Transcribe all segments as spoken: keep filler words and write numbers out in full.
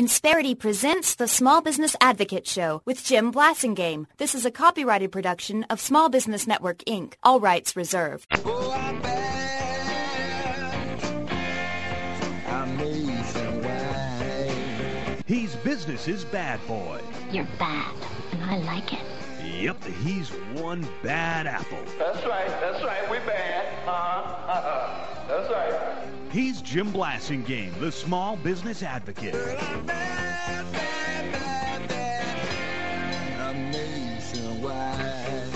Insperity presents the Small Business Advocate Show with Jim Blasingame. This is a copyrighted production of Small Business Network, Incorporated. All rights reserved. Oh, I'm bad. I'm nationwide. He's business's bad boy. You're bad, and I like it. Yep, he's one bad apple. That's right, that's right, we bad. Uh-huh, uh-huh. That's right. He's Jim Blasingame, the Small Business Advocate. Well, I'm bad, bad, bad, bad. I'm nationwide.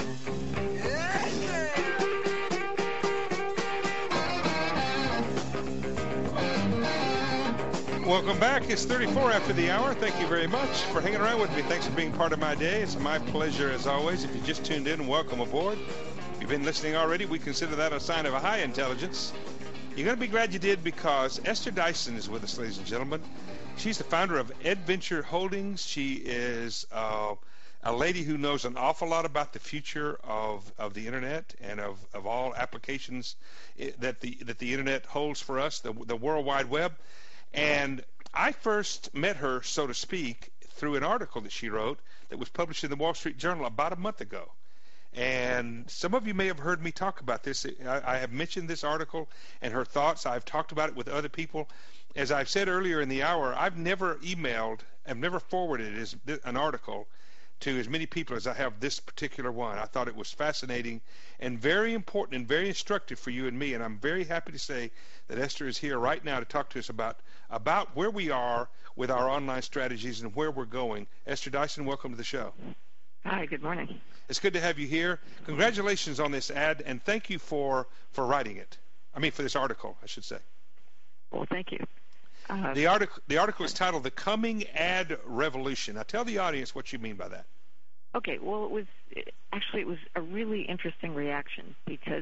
Welcome back. It's thirty-four after the hour. Thank you very much for hanging around with me. Thanks for being part of my day. It's my pleasure as always. If you just tuned in, welcome aboard. If you've been listening already, we consider that a sign of a high intelligence. You're going to be glad you did, because Esther Dyson is with us, ladies and gentlemen. She's the founder of Adventure Holdings. She is uh, a lady who knows an awful lot about the future of, of the internet and of, of all applications that the that the internet holds for us, the, the World Wide Web. And I first met her, so to speak, through an article that she wrote that was published in the Wall Street Journal about a month ago. And some of you may have heard me talk about this. I, I have mentioned this article and her thoughts. I've talked about it with other people. As I've said earlier in the hour, I've never emailed, I've never forwarded as, an article to as many people as I have this particular one. I thought it was fascinating and very important and very instructive for you and me. And I'm very happy to say that Esther is here right now to talk to us about, about where we are with our online strategies and where we're going. Esther Dyson, welcome to the show. Hi, good morning. It's good to have you here. Congratulations on this ad, and thank you for, for writing it. I mean, for this article, I should say. Well, thank you. Uh, the article the article is titled "The Coming Ad Revolution." Now, tell the audience what you mean by that. Okay. Well, it was actually it was a really interesting reaction, because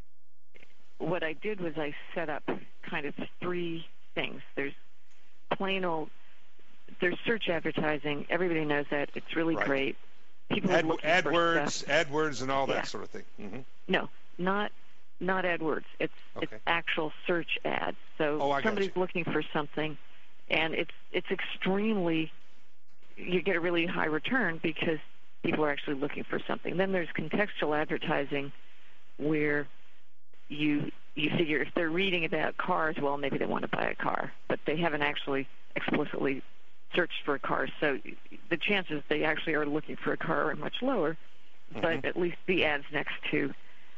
what I did was I set up kind of three things. There's plain old. There's search advertising. Everybody knows that. It's really right. great. People Ad, are looking AdWords, for stuff. AdWords, and all that yeah. sort of thing. Mm-hmm. No, not not AdWords. It's okay. it's actual search ads. So oh, somebody's looking for something, and it's it's extremely. You get a really high return because people are actually looking for something. Then there's contextual advertising, where you you figure if they're reading about cars, well, maybe they want to buy a car, but they haven't actually explicitly searched for a car, so the chances they actually are looking for a car are much lower, mm-hmm. but at least the ads next to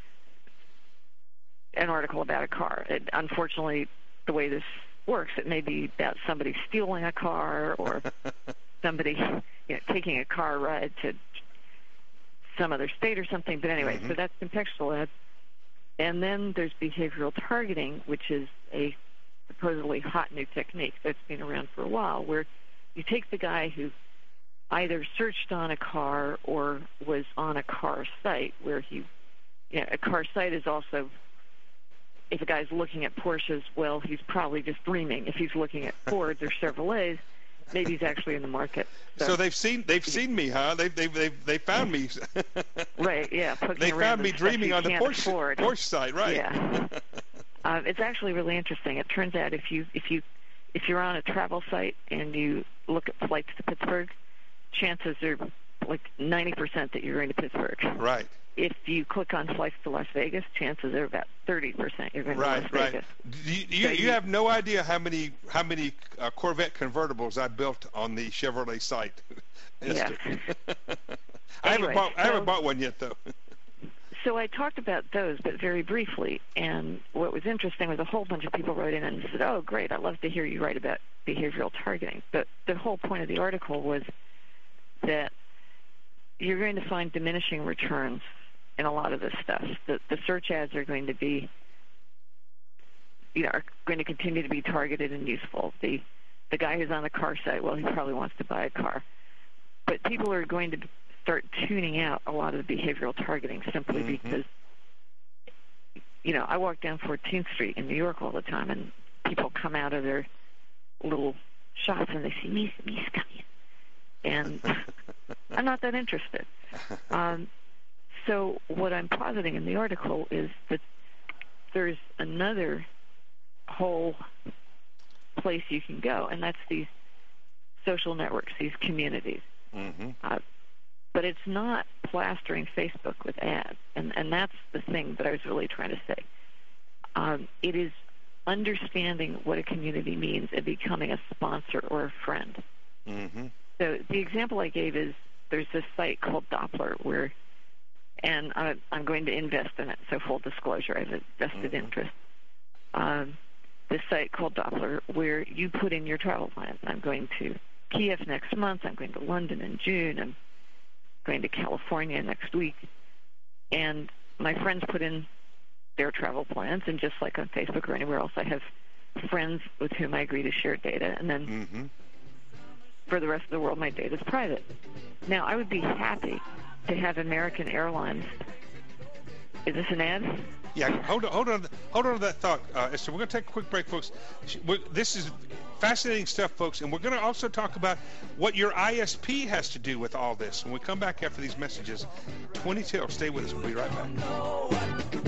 an article about a car. It, unfortunately, the way this works, it may be about somebody stealing a car or somebody you know, taking a car ride to some other state or something, but anyway, mm-hmm. so that's contextual ads. And then there's behavioral targeting, which is a supposedly hot new technique that's been around for a while, where you take the guy who either searched on a car or was on a car site, where he, you know, a car site is also, if a guy's looking at Porsches, well, he's probably just dreaming. If he's looking at Fords or Chevrolets, maybe he's actually in the market. So, so they've seen they've seen me, huh? They they they they found me. Right. Yeah. They found me dreaming on the Porsche afford. Porsche site, right? Yeah. uh, it's actually really interesting. It turns out if you if you if you're on a travel site and you look at flights to Pittsburgh, chances are like ninety percent that you're going to Pittsburgh. Right. If you click on flights to Las Vegas, chances are about thirty percent you're going to right, Las right. Vegas. You, you, so you, you have no idea how many how many uh, Corvette convertibles I built on the Chevrolet site. Yeah. I anyway, haven't bought I so, haven't bought one yet though. So I talked about those, but very briefly. And what was interesting was a whole bunch of people wrote in and said, "Oh, great! I'd love to hear you write about behavioral targeting." But the whole point of the article was that you're going to find diminishing returns in a lot of this stuff. The, the search ads are going to be, you know, are going to continue to be targeted and useful. The the guy who's on the car site, well, he probably wants to buy a car. But people are going to start tuning out a lot of the behavioral targeting simply mm-hmm. because, you know, I walk down fourteenth Street in New York all the time, and people come out of their little shops and they see me, me's coming. And I'm not that interested. Um, so what I'm positing in the article is that there's another whole place you can go, and that's these social networks, these communities. Mm-hmm. Uh, but it's not plastering Facebook with ads, and, and that's the thing that I was really trying to say. Um, it is understanding what a community means and becoming a sponsor or a friend. Mm-hmm. So the example I gave is there's this site called Doppler where, and I, I'm going to invest in it, so full disclosure, I have a vested Mm-hmm. interest. Um, this site called Doppler where you put in your travel plans. I'm going to Kiev next month. I'm going to London in June. I'm going to California next week. And my friends put in their travel plans, and just like on Facebook or anywhere else, I have friends with whom I agree to share data, and then Mm-hmm. for the rest of the world, my data is private. Now, I would be happy to have American Airlines. Is this an ad? Yeah, hold on, hold on, hold on to that thought, uh, Esther. We're going to take a quick break, folks. We're, this is fascinating stuff, folks, and we're going to also talk about what your I S P has to do with all this. When we come back after these messages, twenty till. Stay with us. We'll be right back.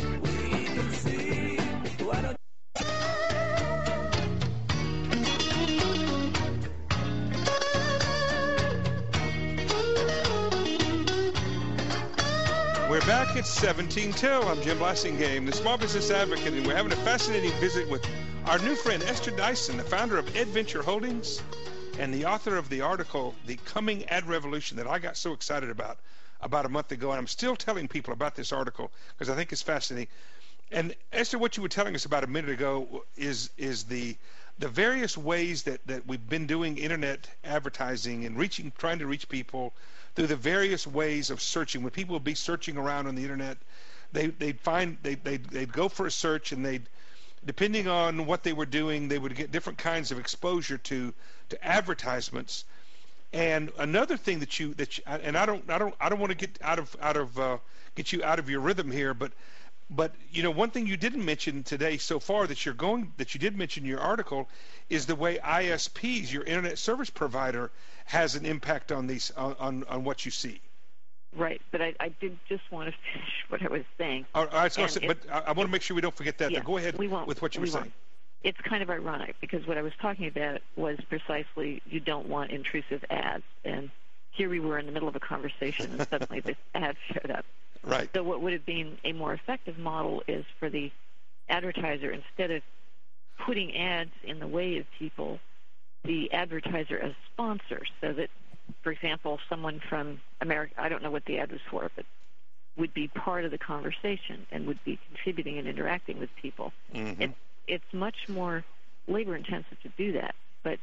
We're back at seventeen till. I'm Jim Blassingame, the Small Business Advocate, and we're having a fascinating visit with our new friend Esther Dyson, the founder of EdVenture Holdings and the author of the article, The Coming Ad Revolution, that I got so excited about about a month ago, and I'm still telling people about this article because I think it's fascinating. And Esther, what you were telling us about a minute ago is is the the various ways that, that we've been doing internet advertising and reaching, trying to reach people through the various ways of searching. When people would be searching around on the internet, they, they'd find, they, they'd, they'd go for a search, and they'd, depending on what they were doing, they would get different kinds of exposure to, to advertisements. And another thing that you, that you, and I don't, I don't, I don't want to get out of, out of, uh, get you out of your rhythm here, but But, you know, one thing you didn't mention today so far that you're going, that you did mention in your article is the way I S Ps, your internet service provider, has an impact on these, on, on, on what you see. Right, but I, I did just want to finish what I was saying. All right, I was gonna And say, it- but I, I want to make sure we don't forget that. Yeah, Though. Go ahead we won't. with what you We were won't. saying. It's kind of ironic because what I was talking about was precisely you don't want intrusive ads. And here we were in the middle of a conversation and suddenly this ad showed up. Right. So what would have been a more effective model is for the advertiser, instead of putting ads in the way of people, the advertiser as sponsor, so that, for example, someone from America, I don't know what the ad was for, but would be part of the conversation and would be contributing and interacting with people. Mm-hmm. It, it's much more labor-intensive to do that, but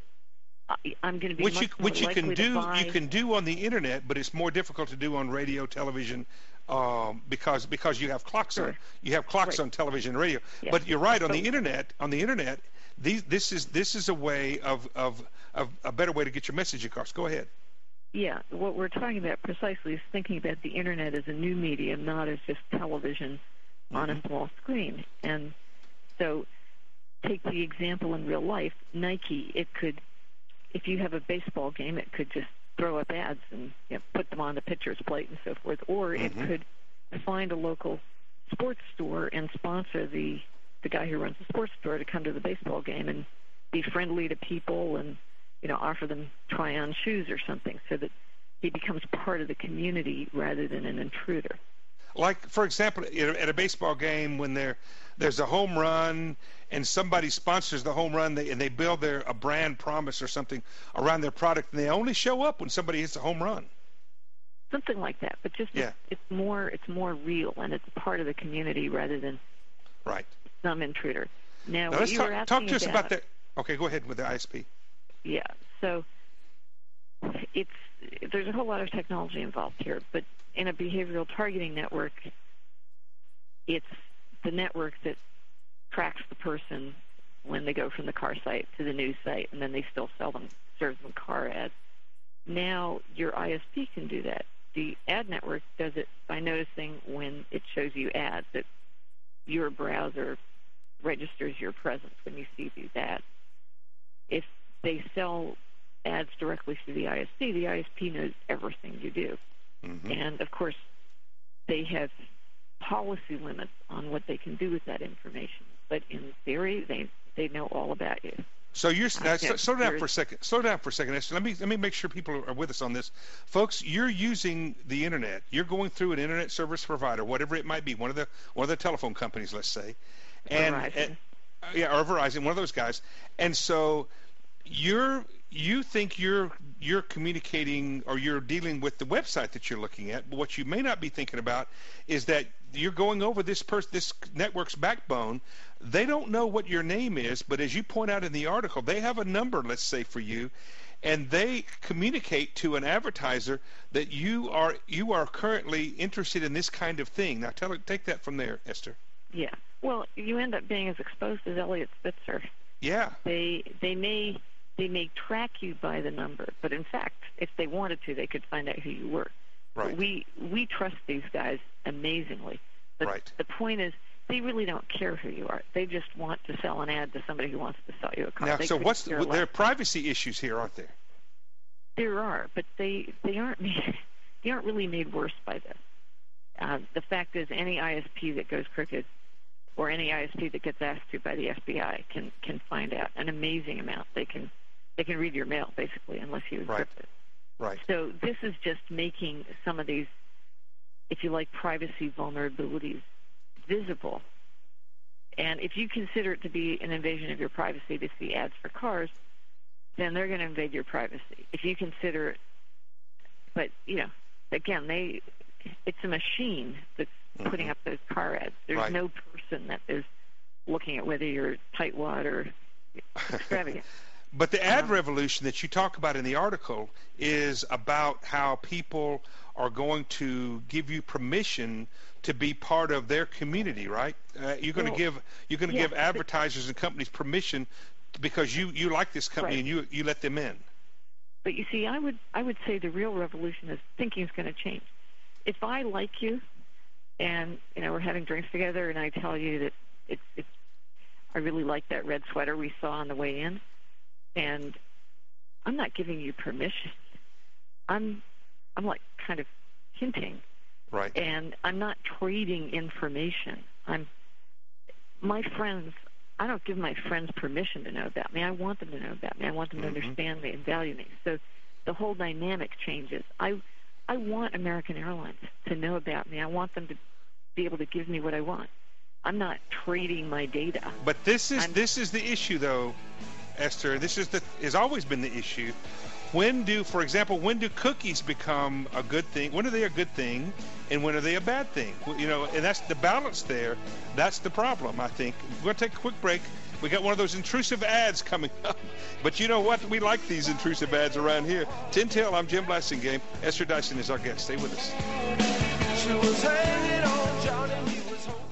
I, I'm going to be Which much you, more which you likely can to do, buy. you can do on the internet, but it's more difficult to do on radio, television, um, because because you have clocks Sure. on, you have clocks Right. on television and radio. Yeah. But you're right, on But- the internet, on the internet, these, this is this is a way of, of of a better way to get your message across. Go ahead. Yeah, what we're talking about precisely is thinking about the internet as a new medium, not as just television on a small screen. And so take the example in real life, Nike, it could, if you have a baseball game, it could just throw up ads and you know, put them on the pitcher's plate and so forth, or it could find a local sports store and sponsor the, the guy who runs the sports store to come to the baseball game and be friendly to people and you know, offer them try-on shoes or something so that he becomes part of the community rather than an intruder. Like, for example, at a baseball game, when there there's a home run and somebody sponsors the home run, they, and they build their a brand promise or something around their product, and they only show up when somebody hits a home run. Something like that, but just Yeah. it's, it's more it's more real and it's part of the community rather than Right. some intruder. Now, Now what let's you talk, were talk asking to us about, about that. Okay, go ahead with the I S P. Yeah, so it's there's a whole lot of technology involved here, but in a behavioral targeting network, it's the network that tracks the person when they go from the car site to the news site, and then they still sell them, serve them car ads. Now your I S P can do that. The ad network does it by noticing when it shows you ads, that your browser registers your presence when you see these ads. If they sell ads directly through the I S P, the I S P knows everything you do. Mm-hmm. And, of course, they have policy limits on what they can do with that information. But in theory, they, they know all about you. So you're now, Uh, slow, yeah, slow down there for a is- second. Slow down for a second, Esther. Let me let me make sure people are with us on this, folks. You're using the internet. You're going through an internet service provider, whatever it might be, one of the one of the telephone companies, let's say, and, Verizon. and uh, yeah, or Verizon, one of those guys. And so you're you think you're you're communicating or you're dealing with the website that you're looking at, but what you may not be thinking about is that you're going over this person, this network's backbone. They don't know what your name is, but as you point out in the article, they have a number, let's say, for you, and they communicate to an advertiser that you are you are currently interested in this kind of thing. Now, tell take that from there, Esther. Yeah. Well, you end up being as exposed as Elliot Spitzer. Yeah. They they may they may track you by the number, but in fact, if they wanted to, they could find out who you were. Right. But we we trust these guys amazingly. But Right. the point is, they really don't care who you are. They just want to sell an ad to somebody who wants to sell you a car. Now, They so couldn't what's care the, there are less. privacy issues here, aren't there? There are, but they they aren't made, they aren't really made worse by this. Uh, the fact is, any I S P that goes crooked, or any I S P that gets asked to by the F B I, can can find out an amazing amount. They can they can read your mail basically, unless you encrypt Right. it. Right. So this is just making some of these, if you like, privacy vulnerabilities visible. And if you consider it to be an invasion of your privacy to see ads for cars, then they're going to invade your privacy. If you consider it, but, you know, again, they, it's a machine that's Mm-hmm. putting up those car ads. There's Right. no person that is looking at whether you're tightwad or extravagant. But the ad Um, revolution that you talk about in the article is about how people are going to give you permission to be part of their community, right? Uh, you're going to Well, give you're going to yeah, give but- advertisers and companies permission because you, you like this company Right. and you you let them in. But you see, I would I would say the real revolution is thinking is going to change. If I like you, and you know we're having drinks together, and I tell you that it's it's I really like that red sweater we saw on the way in, and I'm not giving you permission. I'm I'm like kind of hinting, Right. and I'm not trading information. I'm my friends. I don't give my friends permission to know about me. I want them to know about me. I want them to Mhm. understand me and value me. So the whole dynamic changes. I I want American Airlines to know about me. I want them to be able to give me what I want. I'm not trading my data. But this is I'm- this is the issue, though, Esther. This is the has always been the issue. When do, for example, when do cookies become a good thing? When are they a good thing, and when are they a bad thing? Well, You know, and that's the balance there. That's the problem, I think. We're going to take a quick break. We got one of those intrusive ads coming up. But you know what? We like these intrusive ads around here. Tintel, I'm Jim Blasingame. Esther Dyson is our guest. Stay with us. She was hanging on Johnny, he was holding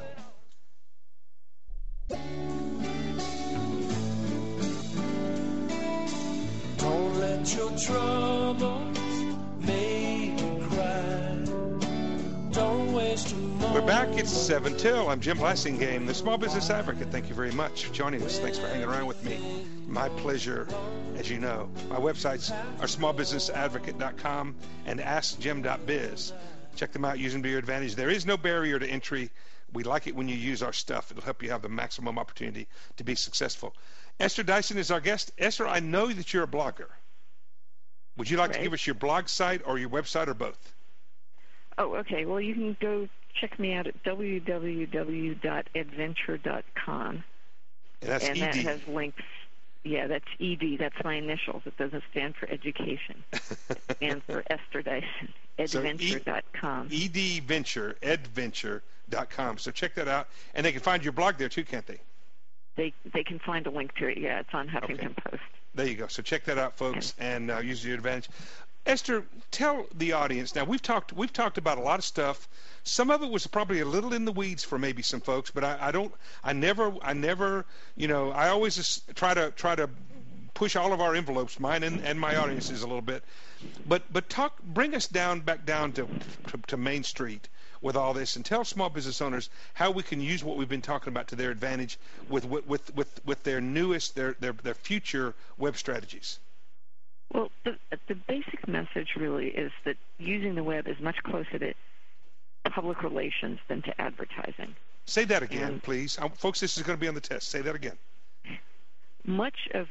on. Don't let your troubles make you cry. Don't waste a moment. We're back. It's seven till. I'm Jim Blasingame, the Small Business Advocate. Thank you very much for joining us. Thanks for hanging around with me. My pleasure, as you know. My websites are small business advocate dot com and ask jim dot biz. Check them out. Use them to your advantage. There is no barrier to entry. We like it when you use our stuff. It'll help you have the maximum opportunity to be successful. Esther Dyson is our guest. Esther, I know that you're a blogger. Would you like to Right. give us your blog site or your website or both? Oh, okay. Well, you can go check me out at w w w dot adventure dot com. And that's and E that D. has links. Yeah, that's E D. That's my initials. It doesn't stand for education. It stands for Esther Dyson. So E- adventure dot com. edventure, edventure dot com. So check that out. And they can find your blog there too, can't they? They they can find a link to it. Yeah, it's on Huffington Post. There you go. So check that out, folks, and uh, use your advantage. Esther, tell the audience. Now we've talked we've talked about a lot of stuff. Some of it was probably a little in the weeds for maybe some folks, but I, I don't. I never. I never. You know. I always just try to try to push all of our envelopes, mine and, and my audiences, a little bit. But but talk. Bring us down back down to, to to Main Street with all this, and tell small business owners how we can use what we've been talking about to their advantage with with with with, with their newest their, their their future web strategies. Well, the, the basic message really is that using the web is much closer to public relations than to advertising. Say that again, And- please. Um, folks, this is going to be on the test. Say that again. Much of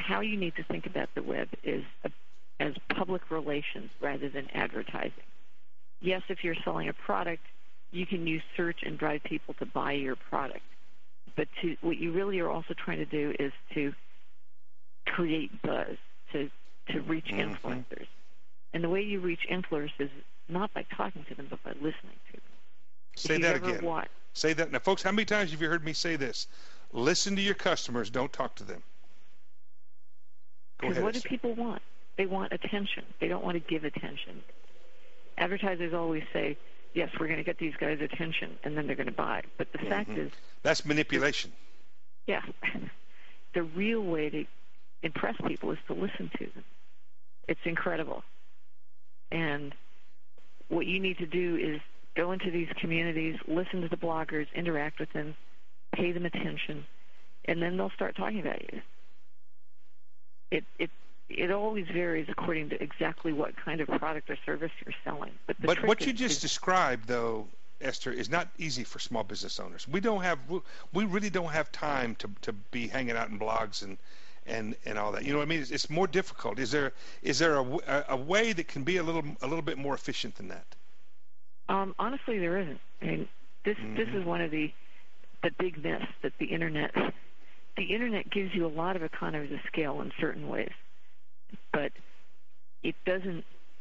how you need to think about the web is a, as public relations rather than advertising. Yes, if you're selling a product, you can use search and drive people to buy your product. But to, what you really are also trying to do is to create buzz, to, to reach mm-hmm. influencers. And the way you reach influencers is not by talking to them, but by listening to them. Say that again. Watch, say that. Now, folks, how many times have you heard me say this? Listen to your customers. Don't talk to them. Go Because ahead. what do people want? They want attention. They don't want to give attention. Advertisers always say, yes, we're going to get these guys' attention, and then they're going to buy. But the mm-hmm. fact is... That's manipulation. Yeah. The real way to impress people is to listen to them. It's incredible. And what you need to do is go into these communities, listen to the bloggers, interact with them, pay them attention, and then they'll start talking about you. It it it always varies according to exactly what kind of product or service you're selling. But, the but trick what is, you just is, described, though, Esther, is not easy for small business owners. We don't have we really don't have time to to be hanging out in blogs and and and all that. You know what I mean? It's, it's more difficult. Is there is there a, a, a way that can be a little a little bit more efficient than that? Um, honestly, there isn't. I mean, this mm-hmm. this is one of the the big myths that the internet the internet gives you a lot of economies of scale in certain ways, but it doesn't.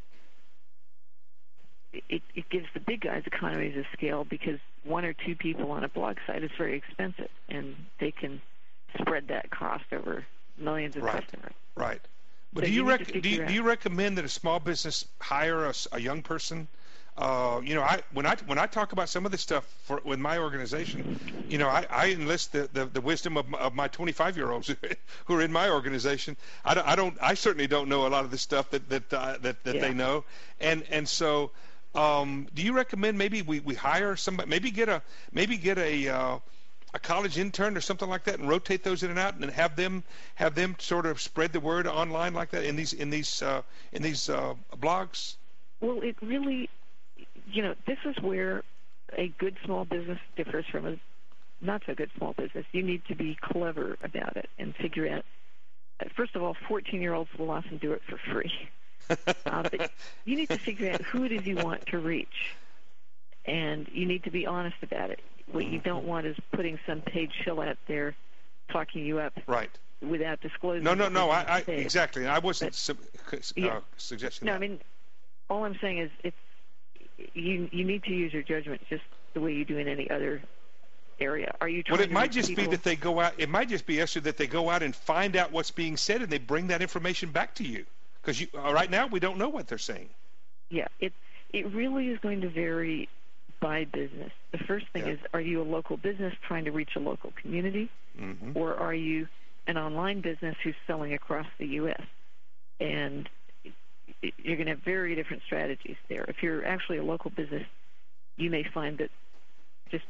It, it gives the big guys economies of scale because one or two people on a blog site is very expensive, and they can spread that cost over millions of right. customers. Right. But so do you, you rec- do you do you recommend that a small business hire a, a young person? Uh, you know, I when I when I talk about some of this stuff for, with my organization, you know, I, I enlist the, the, the wisdom of, of my twenty-five-year-olds who are in my organization. I don't, I don't I certainly don't know a lot of the stuff that that uh, that, that yeah. they know, and and so. Um, do you recommend maybe we, we hire somebody, maybe get a maybe get a uh, a college intern or something like that, and rotate those in and out, and have them have them sort of spread the word online like that in these in these uh, in these uh, blogs? Well, it really, you know, this is where a good small business differs from a not so good small business. You need to be clever about it and figure out. First of all, fourteen-year-olds will often do it for free. uh, but you need to figure out who it is you want to reach, and you need to be honest about it. What you don't want is putting some paid shill out there talking you up right. without disclosing. No, no, no. I, I exactly. I wasn't but, su- uh, yeah. suggesting no, that. I mean, all I'm saying is it's you. You need to use your judgment just the way you do in any other area. Are you trying well, it to might just people? be that they go out. It might just be, Esther, that they go out and find out what's being said, and they bring that information back to you. Because you, uh, right now we don't know what they're saying. Yeah, it it really is going to vary by business. The first thing yeah. is, are you a local business trying to reach a local community, mm-hmm. or are you an online business who's selling across the U S? And it, you're going to have very different strategies there. If you're actually a local business, you may find that just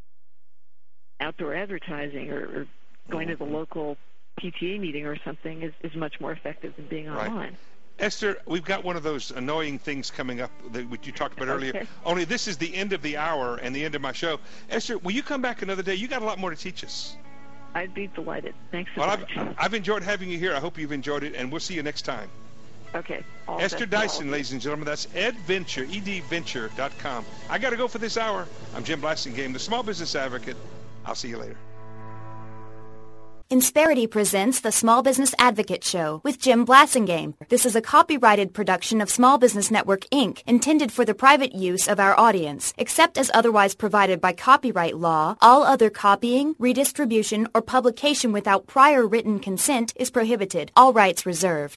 outdoor advertising or, or going mm-hmm. to the local P T A meeting or something is, is much more effective than being online. Right. Esther, we've got one of those annoying things coming up that you talked about earlier. Okay. Only this is the end of the hour and the end of my show. Esther, will you come back another day? You got a lot more to teach us. I'd be delighted. Thanks so well, much. I've, I've enjoyed having you here. I hope you've enjoyed it, and we'll see you next time. Okay. All Esther Dyson, ladies and gentlemen. That's edventure, E D venture dot com. I got to go for this hour. I'm Jim Blasingame, the Small Business Advocate. I'll see you later. Insperity presents the Small Business Advocate Show with Jim Blasingame. This is a copyrighted production of Small Business Network, Incorporated, intended for the private use of our audience. Except as otherwise provided by copyright law, all other copying, redistribution, or publication without prior written consent is prohibited. All rights reserved.